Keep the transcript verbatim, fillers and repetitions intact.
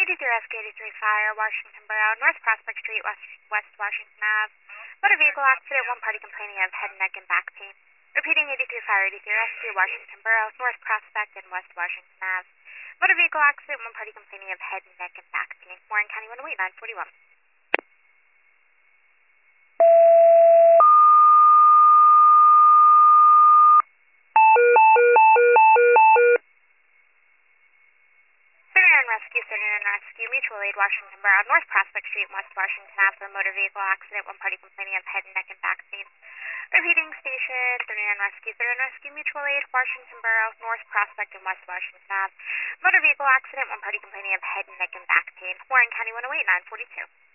eighty-three Rescue eighty-three Fire, Washington Borough, North Prospect Street, West, West Washington Ave. Motor vehicle accident, one party complaining of head, neck, and back pain. Repeating eighty-three Fire, eighty-three Rescue, Washington Borough, North Prospect, and West Washington Ave. Motor vehicle accident, one party complaining of head, neck, and back pain. Warren County one oh eight, nine forty-one. thirty-nine Rescue, thirty-nine Rescue, Mutual Aid, Washington Borough, North Prospect Street, West Washington Ave. For a motor vehicle accident, one party complaining of head, neck, and back pain. Repeating station, thirty-nine Rescue, thirty-nine Rescue, Mutual Aid, Washington Borough, North Prospect, and West Washington Ave. Motor vehicle accident, one party complaining of head, neck, and back pain. Warren County one oh eight, nine forty-two.